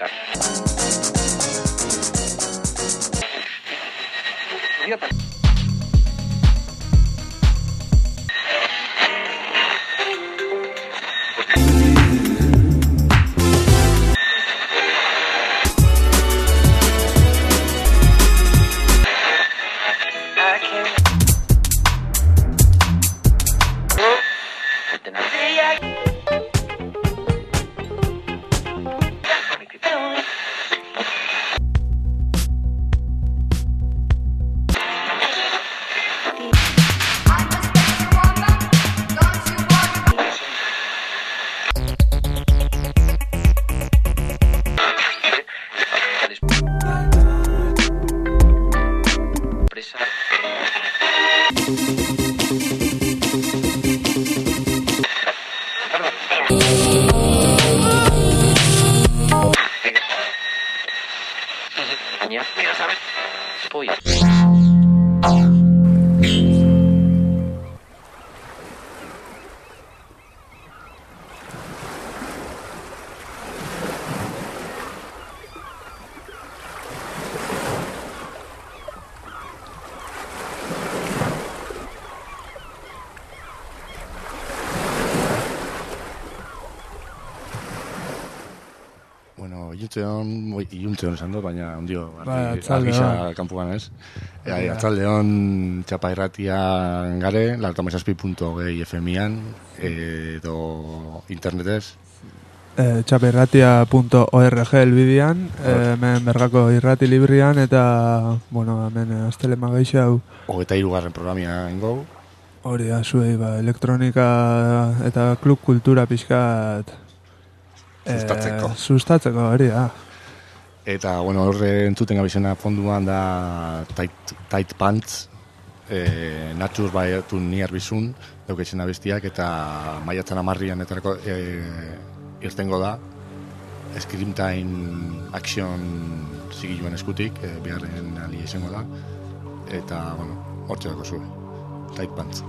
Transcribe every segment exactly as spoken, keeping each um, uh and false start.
Idiota. Idiota. Iuntzeon esan dut, baina ondio argisa kanpuan ez. Atzaldeon txapa irratian gare, lartama esazpi punto gehi F M-an, edo internetez. txapa irratia punto org elbidean, hemen bergako irrati librian, eta, bueno, hemen aztele magaixa hau. Hogeta hirugarren programia ingo. Hori da, zuei, ba, elektronika eta klub kultura pixkat sustatzeko. Sustatzeko, hori da. Eta, bueno, horre entzuten gabizena fonduan da Tight, tight Pants, e, Nature by Niar Bizun, daukeitzen abestiak, eta maiatzan amarrian etarako e, irtengo da, Scream Time Action zigiluen eskutik, e, biharren ali izango da, eta, bueno, hortxe dako zuen, Tight Pants.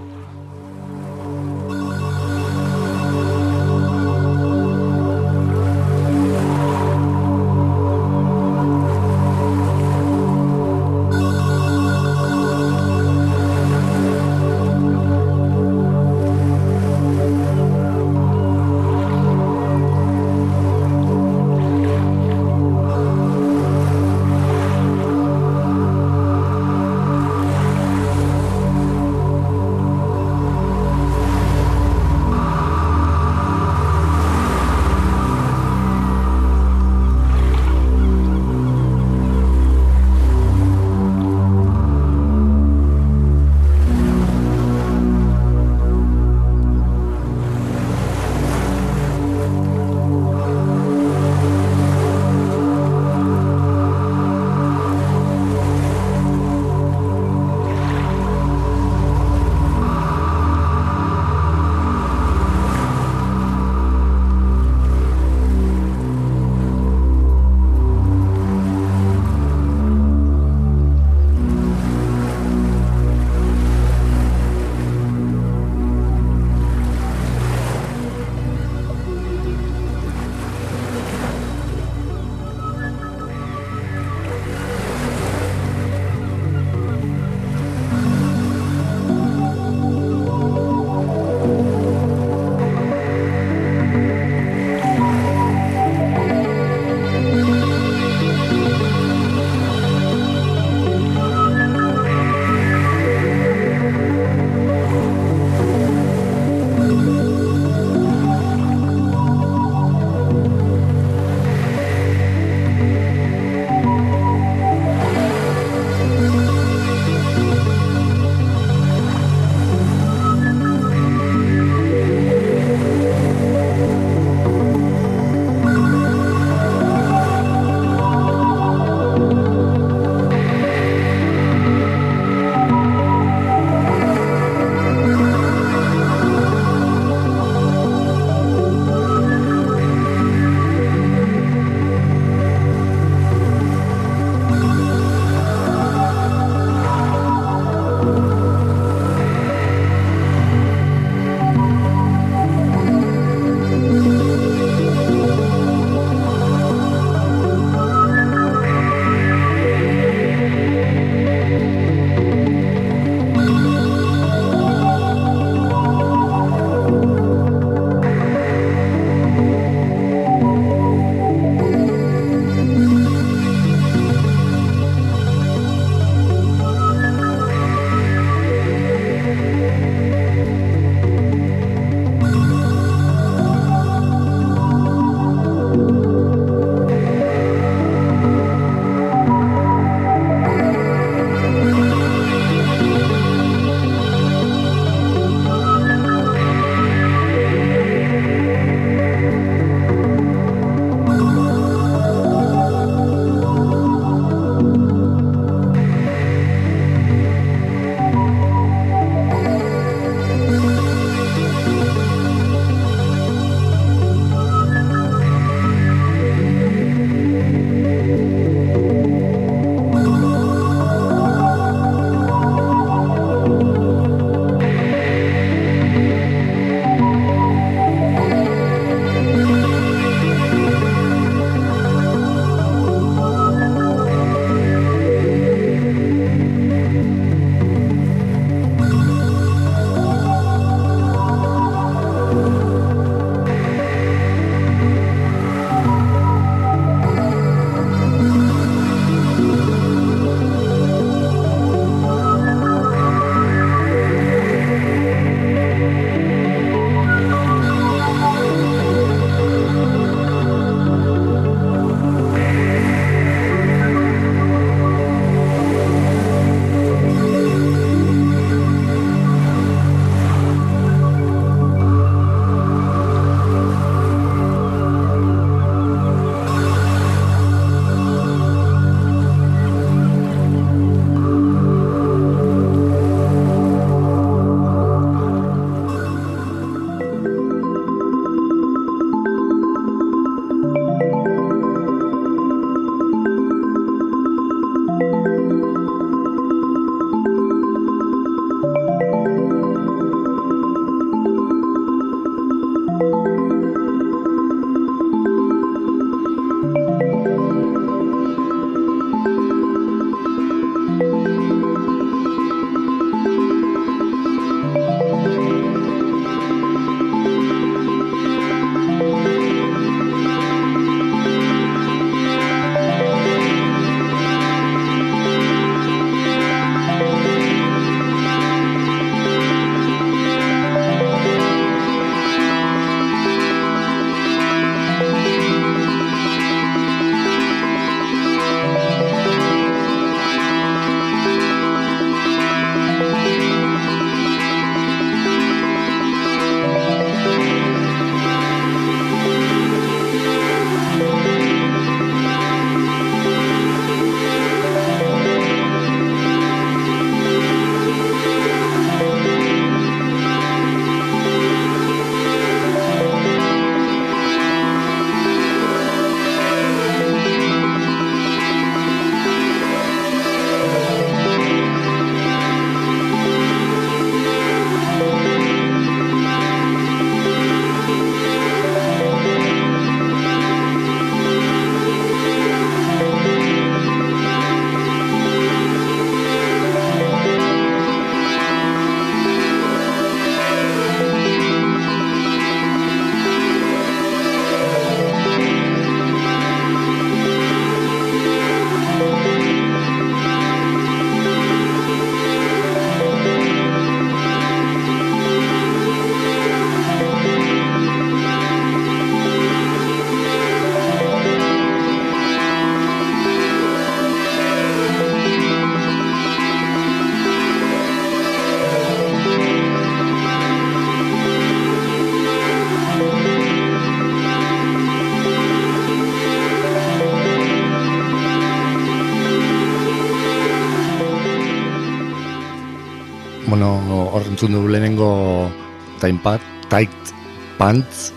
hor entzun dugu lehenengo Tight Pants, Tight Pants.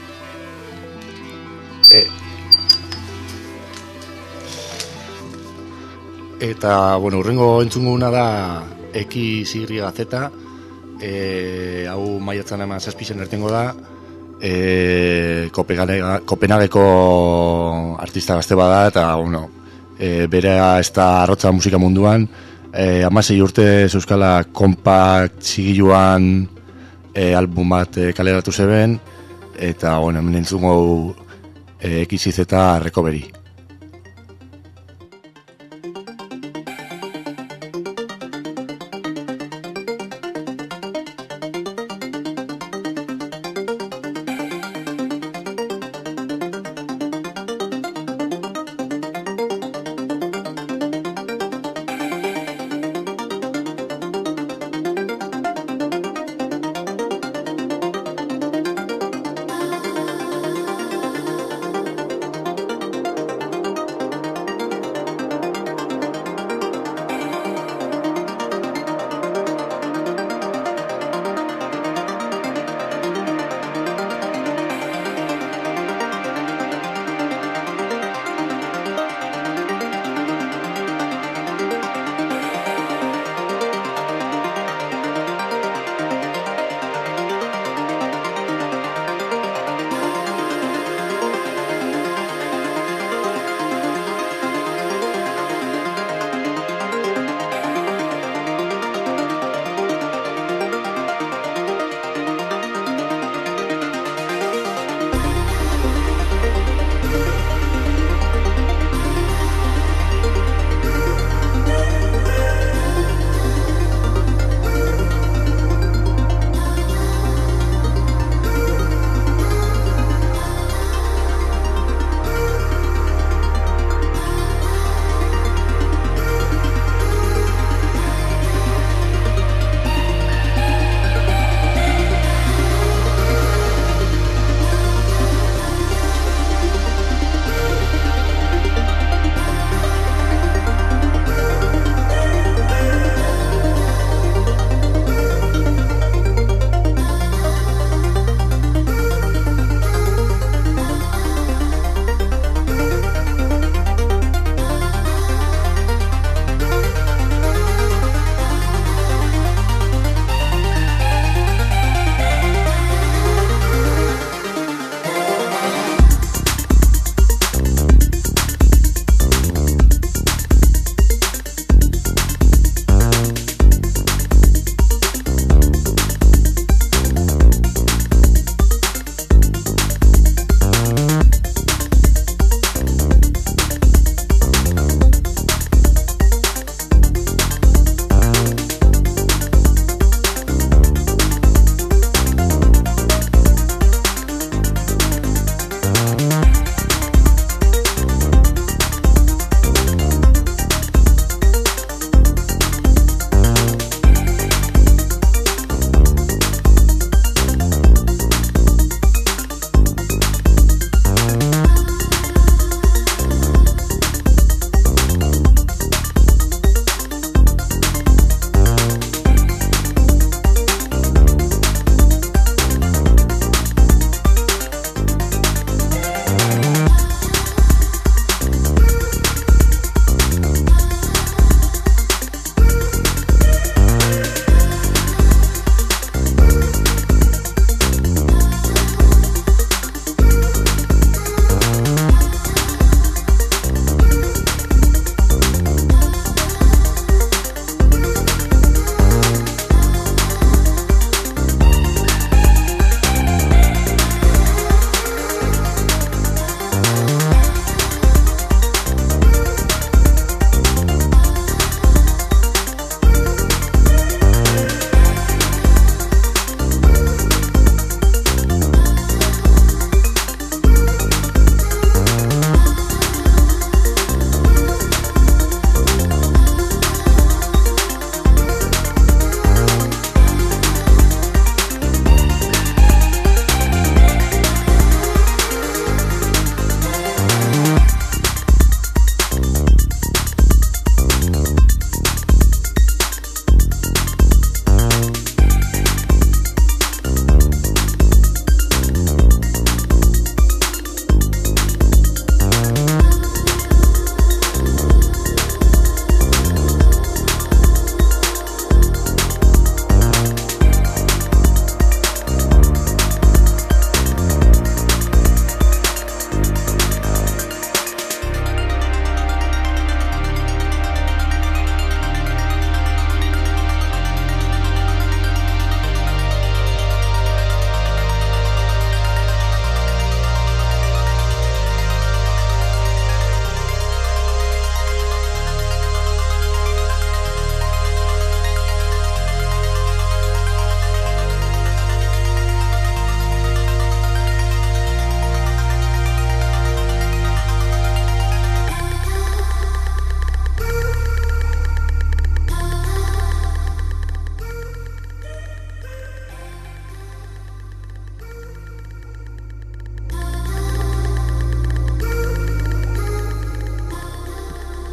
E, eta, bueno, urrengo entzunguna da X Y Z, e, hau maiatzan ama zazpixen ertengo da, e, Kopenhageko artista gazte bada, eta, bueno, e, bera ez da arrotza musika munduan, e, amasei urte euskala kompakt zigiluan e, album bat e, kaleratu zeben, eta, bueno, hemen entzungo e, X Y Z Recovery.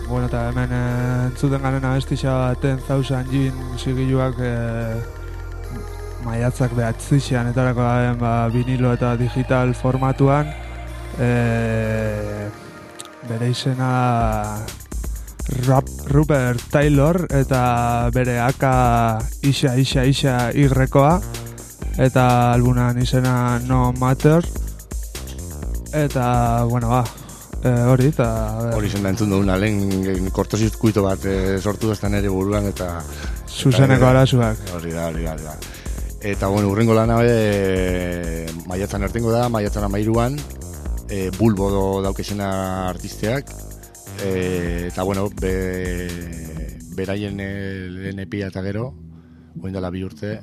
bueno, eta hemen eh, entzuten garen abestixa Ten Thousand Gin zigiluak eh, maiatzak behatzixean etorako daben ba, vinilo eta digital formatuan eh, bere izena Rap, Rupert Taylor eta bere aka Isa Isa Isa irrekoa eta albunan izena No Matter eta bueno ba e, hori eta hori zen da entzun duguna lehen kortozirkuito bat e, sortu ezten ere buruan eta zuzeneko eta, arazuak hori da, hori da, hori da eta bueno, urrengo lana e, maiatzan ertengo da, maiatzan amairuan e, bulbo do daukesena artisteak e, eta bueno be, beraien lehen epia eta gero oin dela bi urte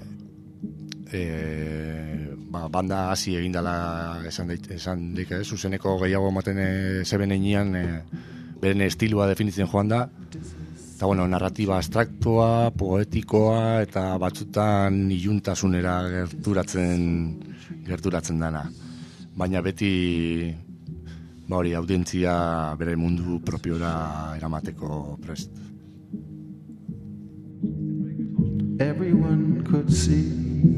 e, ba, banda hasi egin dela esan daik, esan daik, eh? Zuzeneko gehiago ematen e, zeben einean e, beren estilua definitzen joan da eta bueno, narratiba abstraktua, poetikoa eta batzutan iluntasunera gerturatzen gerturatzen dana baina beti ba hori, audientzia bere mundu propiora eramateko prest. Everyone could see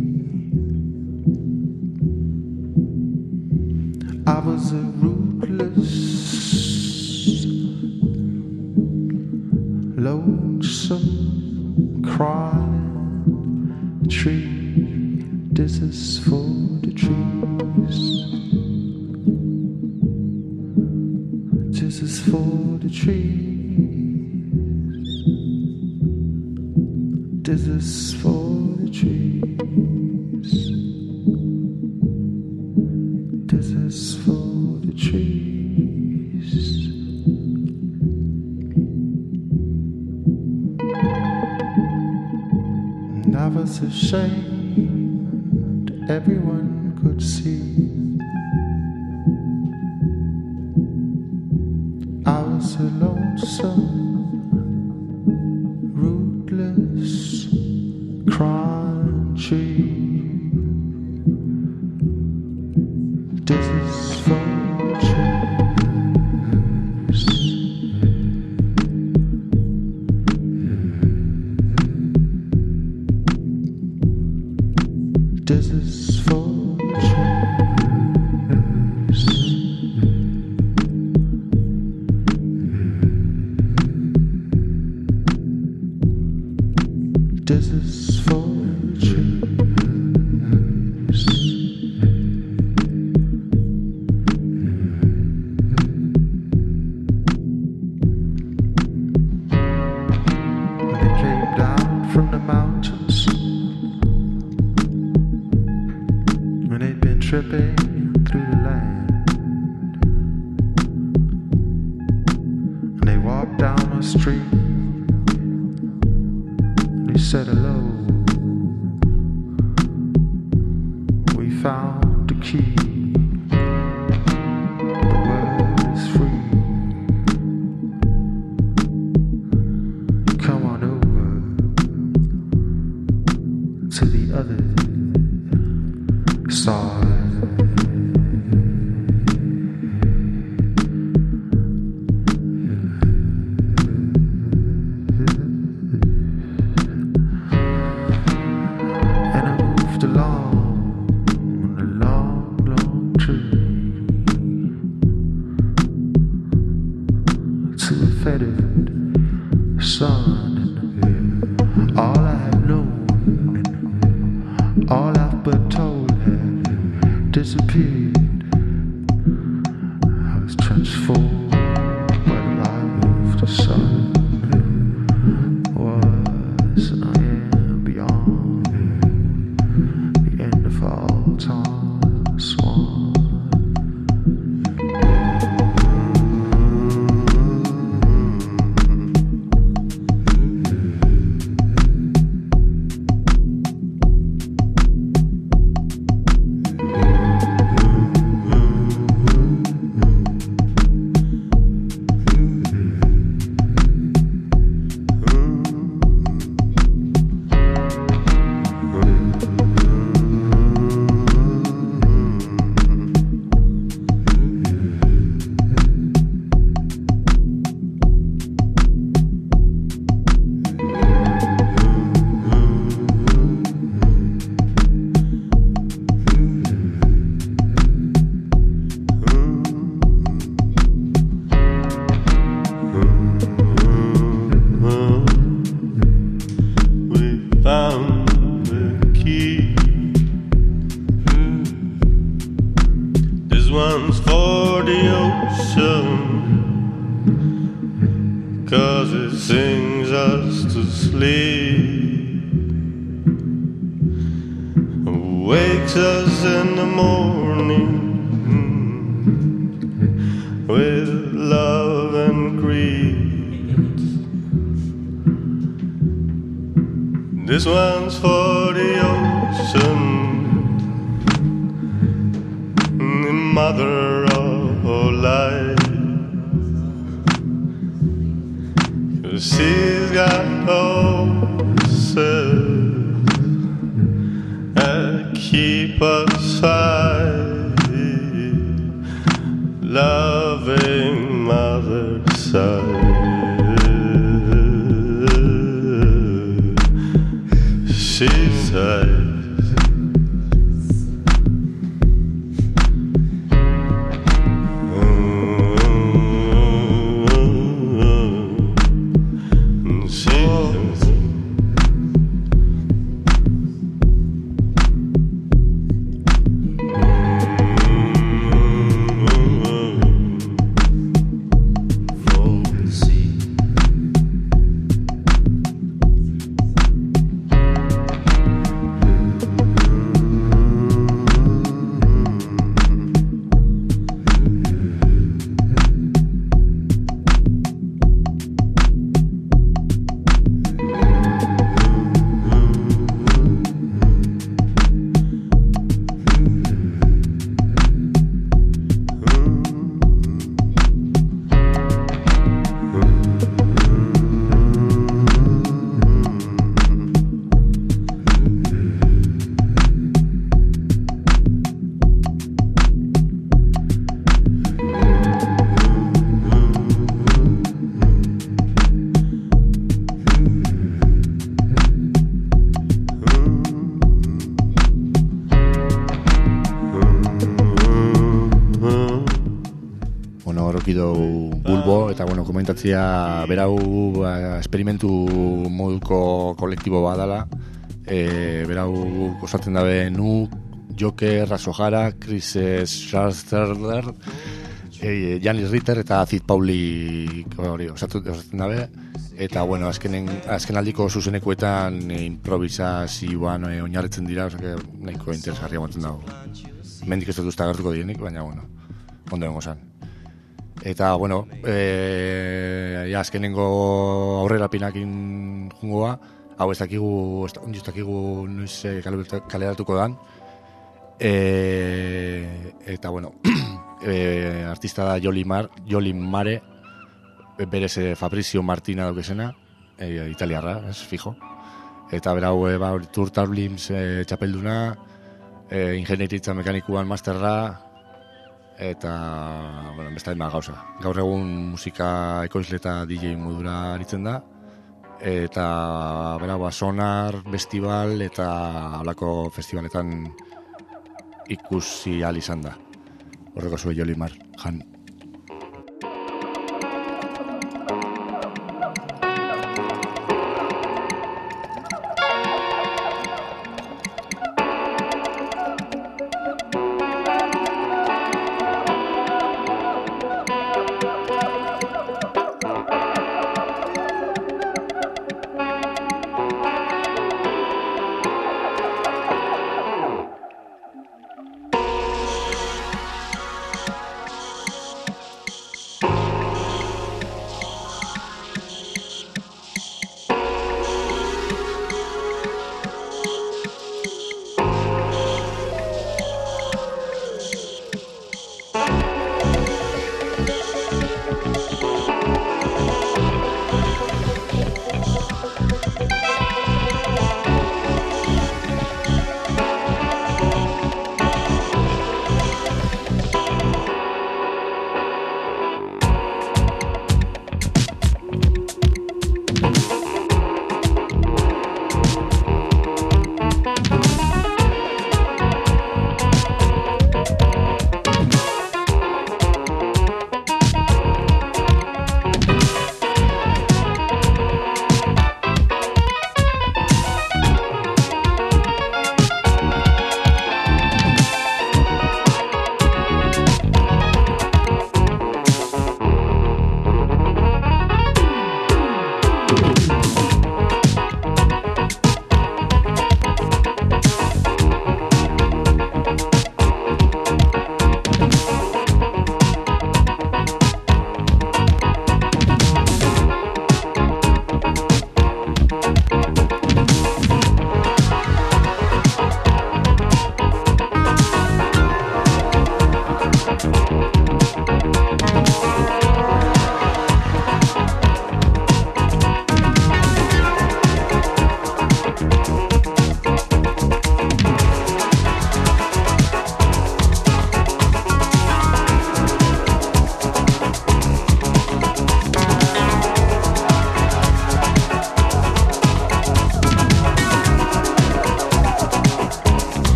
I was a rootless, lonesome, crying tree. This is for the trees. This is for the trees. This is for the trees. This is for the trees. And I was ashamed, everyone could see. I was a lonesome, rootless, crying tree. This is for the trees. This is for the trees. This is for the trees. From the mountains, when they'd been tripping through the land, and they walked down the street, and they said hello. We found the key. The world is free. Come on over to the other side. And I moved along a long, long tree to a fettered sun. All I had known, all I've been told had disappeared. I was transformed by the light of the sun. Was and I am beyond the end of all time, swan. sings us to sleep, wakes us in the morning with love and greed. This one's for the ocean, the mother of life. She's got horses that keep us high, loving mother side. She sighs. Bulbo, eta bueno, komentatzia berau ba, esperimentu moduko kolektibo badala, e, berau osatzen dabe Nuk, Joker, Rasohara, Chris Schwarzenegger, e, Janis Ritter eta Cid Pauli hori osatzen dabe, eta bueno, azkenen, azken aldiko zuzenekuetan e, improvisazioan e, oinarritzen dira, osake nahiko interesgarria moten dago. Mendik ez dut usta agertuko dienik, baina bueno, ondo dengo zan. Eta, bueno, e, ja, azkenengo aurrera pinakin jungoa, hau ez dakigu, ez dakigu noiz kaleratuko dan. E, eta, bueno, e, artista da Joli, Mar, Joli Mare, berez Fabrizio Martina daukezena, e, italiarra, ez, fijo. Eta berau, e, ba, Turtar Blims e, txapelduna, e, ingenieritza mekanikuan masterra, eta, bueno, besta dima gauza. Gaur egun musika ekoizle eta D J modura aritzen da, eta, bera, ba, Sonar, Festival eta halako festivaletan ikusi ahal izan da. Horreko zuen Joli Mar, jan.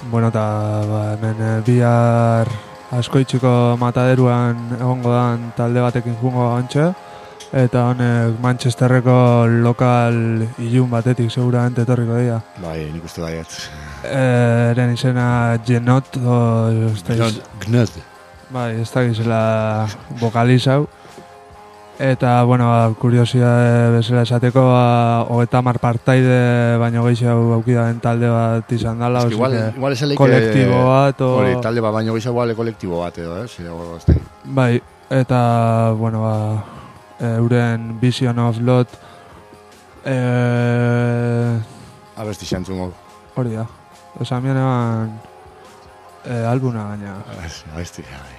Bueno, eta ba, hemen eh, bihar askoitziko mataderuan egongo dan talde batekin jungo gantxe, eta honek Manchesterreko lokal ilun batetik seguramente etorriko dira. Bai, nik uste baiet. Eren izena Genot, o, ez da iz- Gnod. bai, ez da gizela vokalizau. Eta, bueno, ba, kuriosidade bezala esateko, ba, hogeita hamar partaide baino gehiago aukidaren talde bat izan dela, Es que igual, osea que igual esan leike... kolektibo bat, o... Hori, talde bat baino gehiago igual kolektibo bat edo, eh? Zego, ez da. Bai, eta, bueno, ba, euren Vision of Lot, eh, Abesti xantzungo. hori da, esan bien eban eh, albuna gaina. Abesti, bai.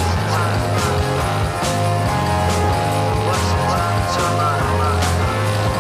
What's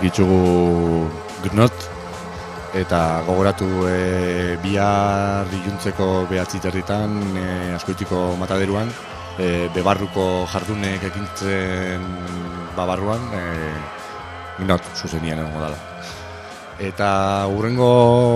ditugu Gnot, eta gogoratu e, bihar iluntzeko behatzi territan, e, Azkoitiko mataderuan, e, bebarruko jardunek ekintzen babarruan, e, Gnot zuzenian egongo dela. Eta hurrengo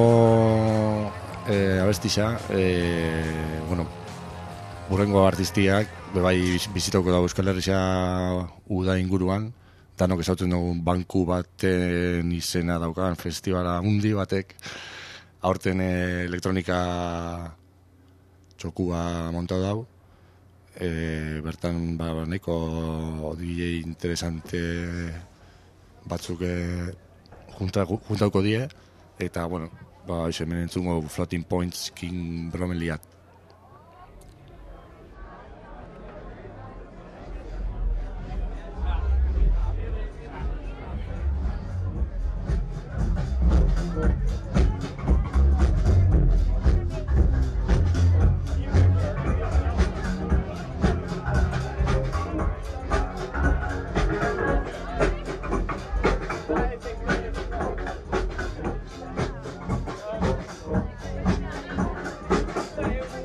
e, abestisa, e, bueno, hurrengo artistiak, bebai bizitauko dago Euskal Herria uda inguruan, danok ezauten dugu banku baten izena daukan festivala hundi batek, aurten e, elektronika txokua montatu dago, e, bertan ba, nahiko D J interesante batzuk e, juntauko die, eta, bueno, ba, hemen entzungo Floating Points King Bromeliat. Thank you.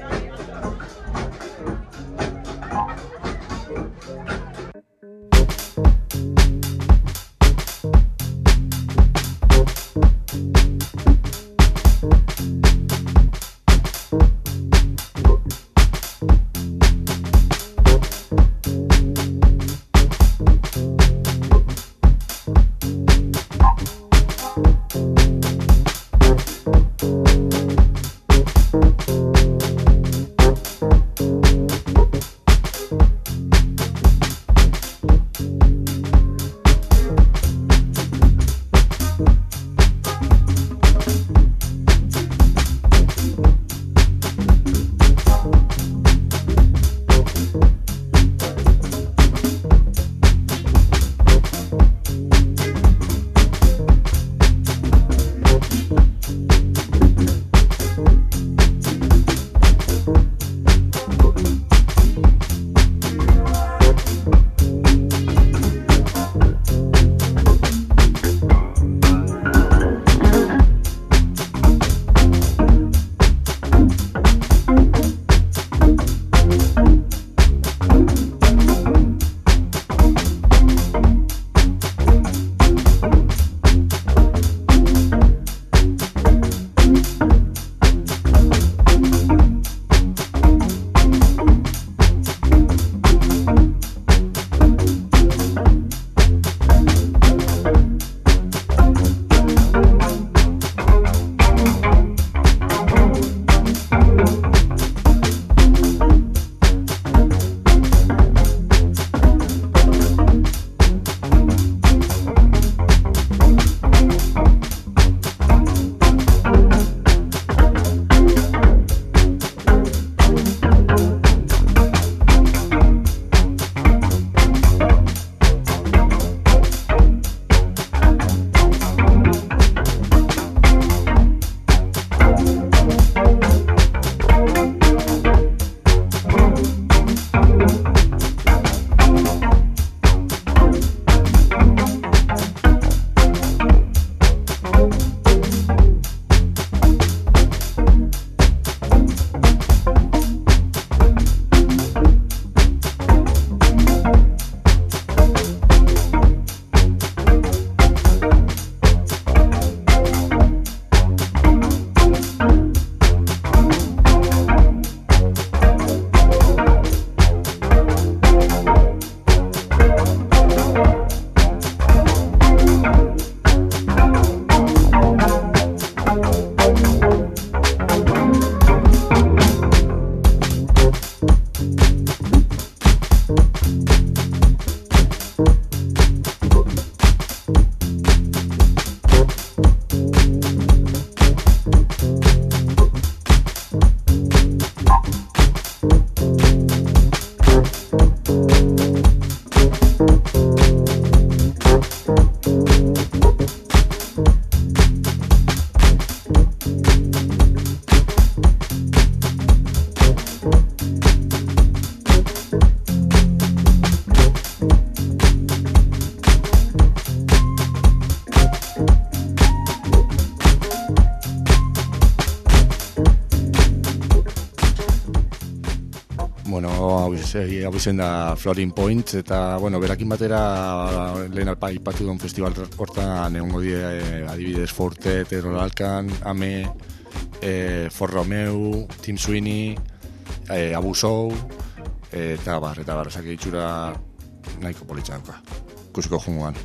Zei, hau izen da Floating Point, eta, bueno, berakin batera lehen alpa ipatu duen festival hortan egongo die eh, adibidez Fortet, Errolalkan, Ame, eh, For Romeu, Tim Sweeney, eh, Abu Sou, eh, eta bar, eta bar, osak itxura nahiko politxa dauka, ikusiko junguan.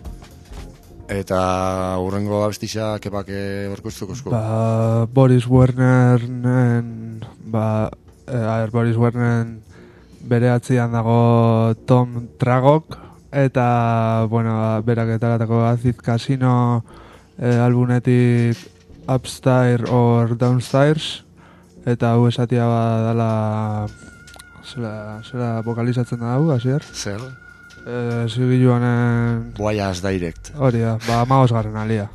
Eta hurrengo abestixa, kepak orkoiztuko? Ba, Boris Wernernen, ba, eh, Boris Wernernen bere atzian dago Tom Tragok, eta, bueno, berak etaratako Acid Casino eh, albunetik Upstairs or Downstairs, eta hau esatia badala, zera, zera vokalizatzen da hau, hasier? Zer? Eh, Zigiluanen... Boias Direct. Hori da, ba, maos garren alia.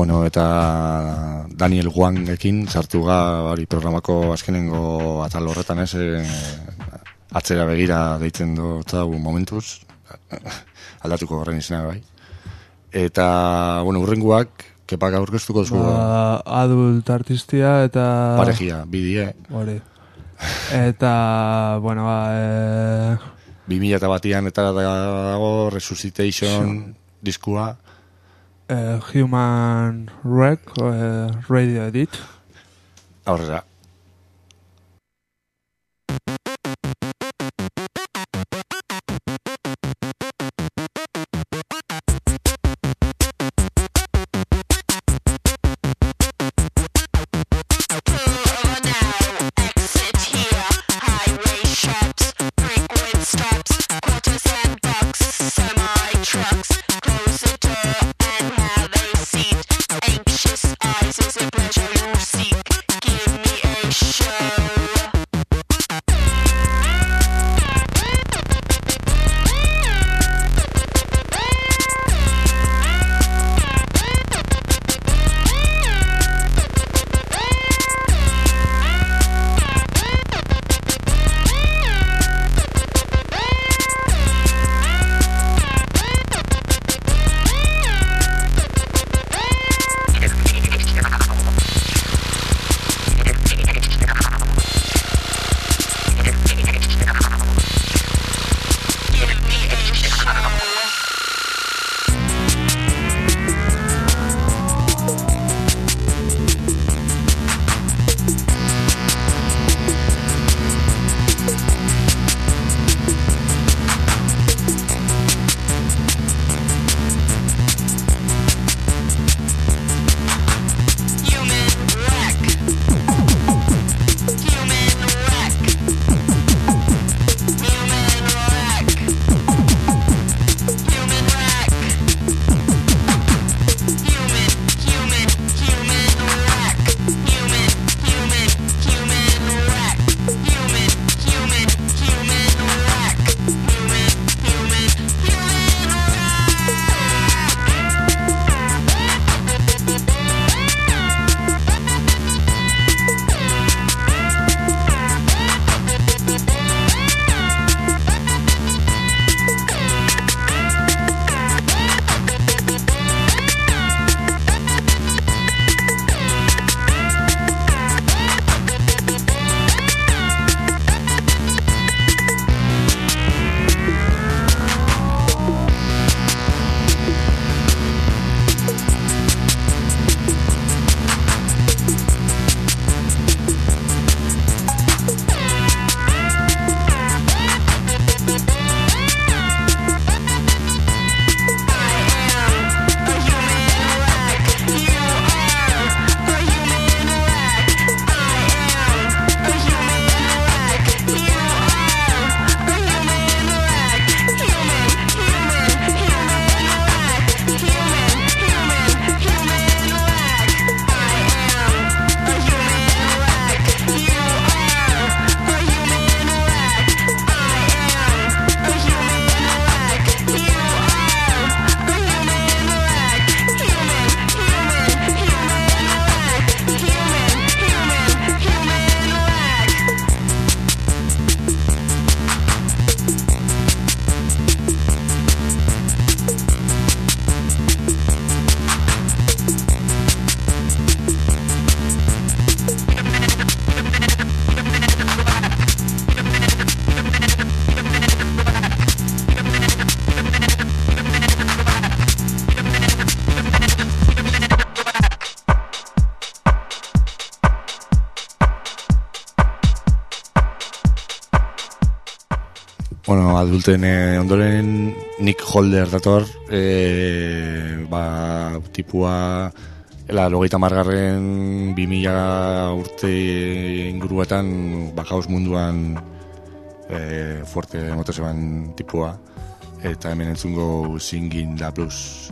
bueno, eta Daniel Wangekin sartu ga hori programako azkenengo atal horretan, ez, e, atzera begira deitzen dut momentuz, aldatuko horren izena bai. Eta, bueno, urrenguak, kepak aurkeztuko duzu. Ba, adult artistia eta... Parejia, bidie. Hori. Eta, bueno, ba... E... bi mila eta batian eta dago Resuscitation diskua. Uh, Human Wreck, uh, Radio Edit. Aurrera. Bueno, adulten eh, ondoren Nick Holder dator, eh, ba, tipua, ela, logeita margarren bi mila urte inguruetan, ba, kaos munduan eh, fuerte motoseban tipua, eta hemen entzungo Singing the Blues.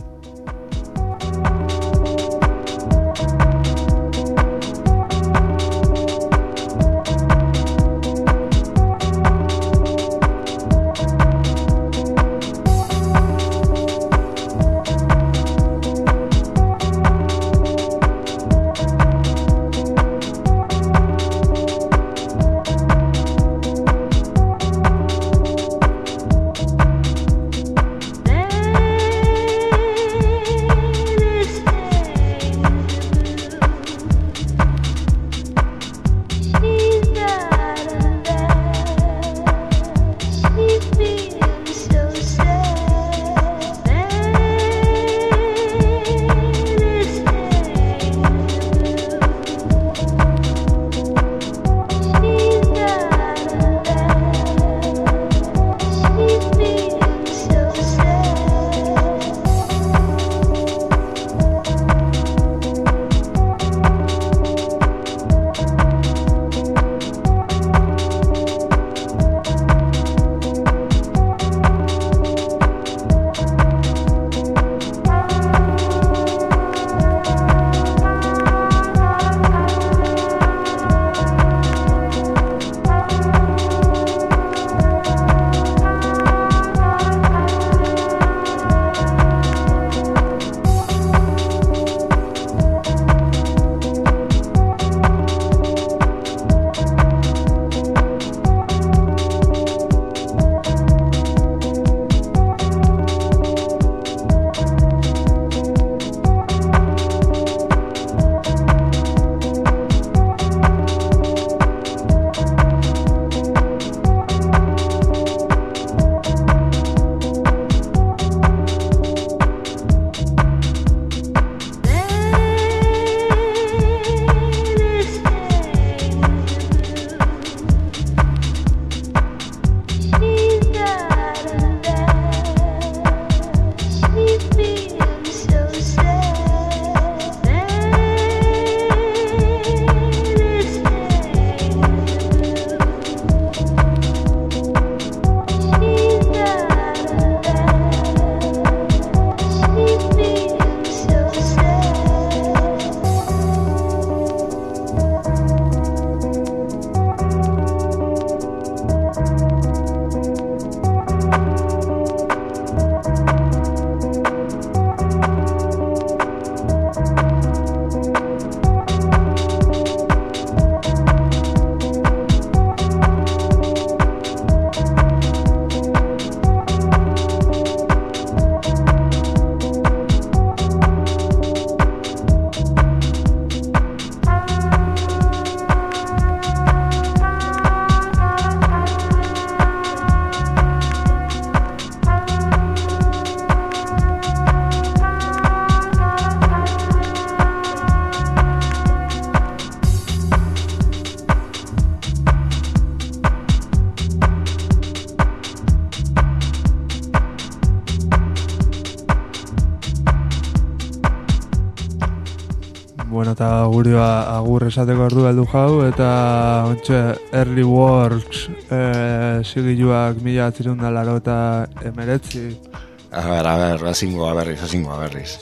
agurioa agur esateko ordu heldu jau, eta ontxe Early Works e, sigiluak mila atzirunda laro eta emeretzi. A ber, a ber, azingoa berriz, azingoa berriz.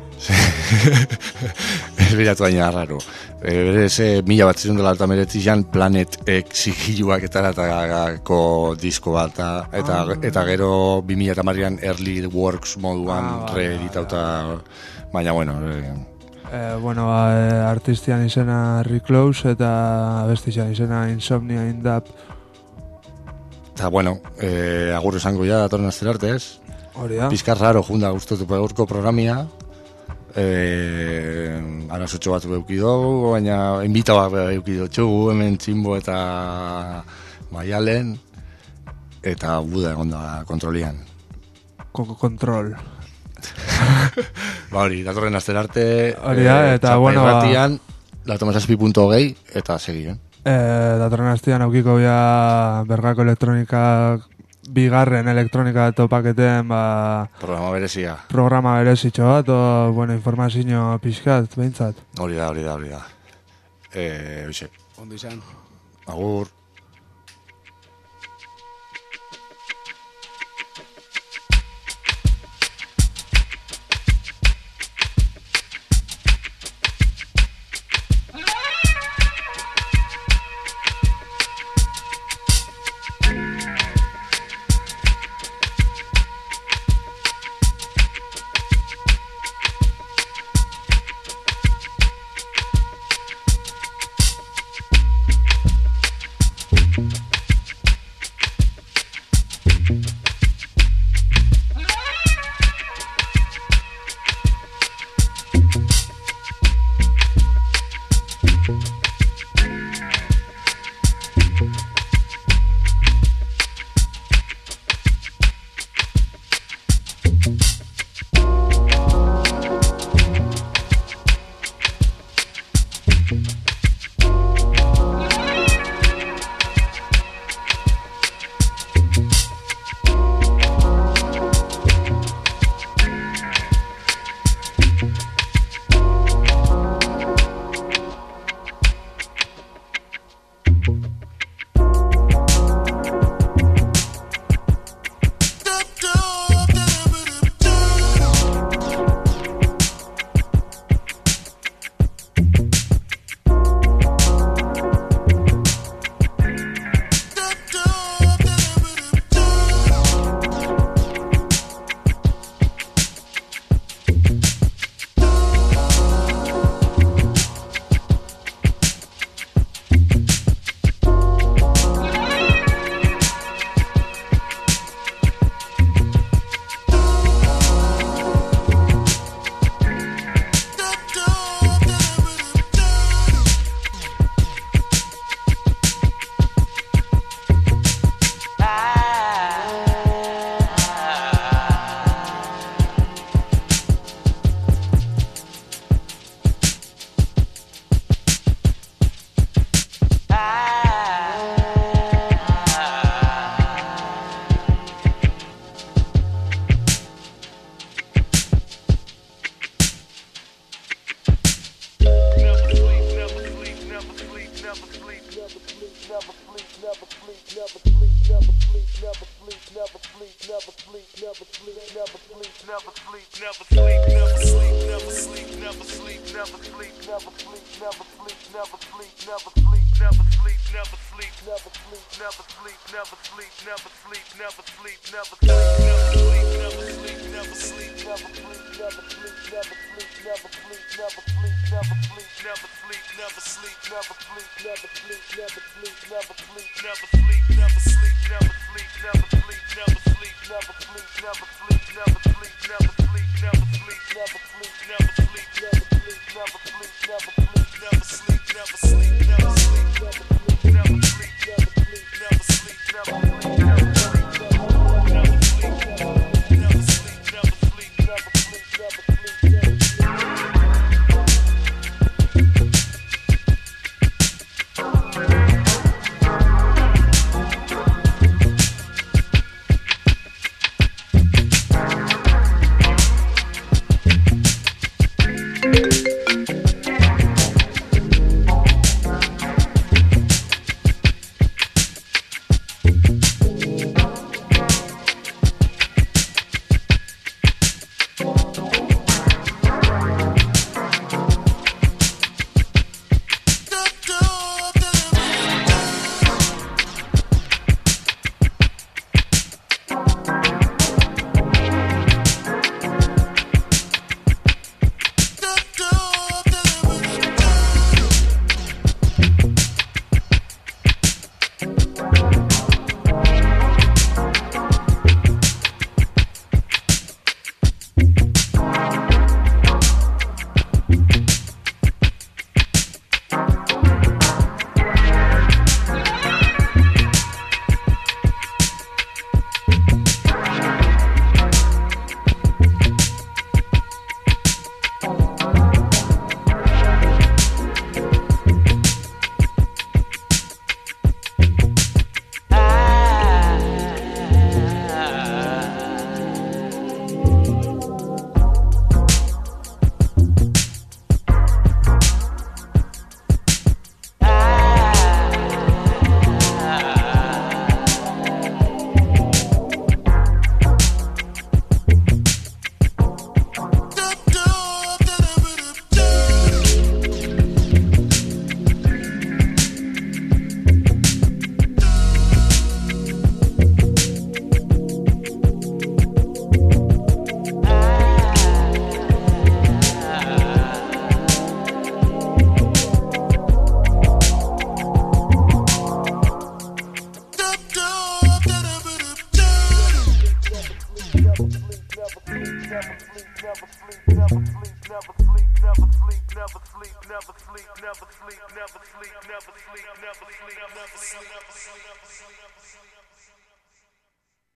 Ez bilatu baina arraro. E, berez, e, mila bat zirun dela eta meretzi jan Planet X sigiluak etaratako disko bat, eta, ah, eta gero bi mila eta marrian Early Works moduan ah, reeditauta, baina bueno... E, eh, bueno, e, artistian izena Reclose eta abestian izena Insomnia in Dub. Eta bueno, e, agur esango ja datorren astera arte, ez? Hori da. Pizkar raro junda guztotu gaurko programia. Eh, arazotxo bat beukido, baina invita bat beukido txugu, hemen Tximbo eta Maialen, eta buda egon da kontrolian. Koko kontrol. Ba hori, datorren astera arte, hori da, eh, eta bueno, irratian, lautomazazpi punto hogei, eta segien. Eh, datorren astean aukiko bia Bergako elektronika bigarren elektronika topaketen ba, programa berezia programa berezitxo bat o, bueno, informazio pixkat behintzat hori da, hori da, hori da eh, oixe ondo izan agur. never sleep, never sleep, never sleep, never sleep, never sleep, never sleep, never sleep, never sleep, never sleep, never sleep.